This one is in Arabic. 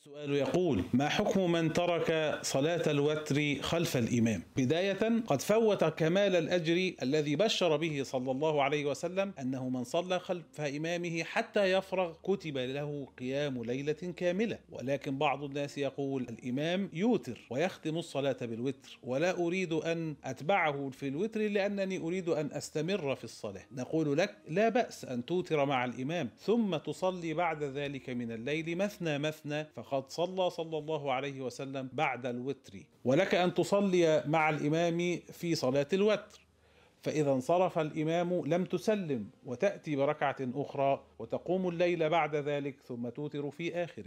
السؤال يقول: ما حكم من ترك صلاة الوتر خلف الإمام؟ بداية، قد فوت كمال الأجر الذي بشر به صلى الله عليه وسلم أنه من صلى خلف إمامه حتى يفرغ كتب له قيام ليلة كاملة. ولكن بعض الناس يقول: الإمام يوتر ويختم الصلاة بالوتر، ولا أريد أن أتبعه في الوتر لأنني أريد أن أستمر في الصلاة. نقول لك: لا بأس أن توتر مع الإمام ثم تصلي بعد ذلك من الليل مثنى مثنى، فقد صلى الله عليه وسلم بعد الوتر. ولك أن تصلي مع الإمام في صلاة الوتر، فإذا انصرف الإمام لم تسلم وتأتي بركعة أخرى وتقوم الليل بعد ذلك ثم توتر في آخره.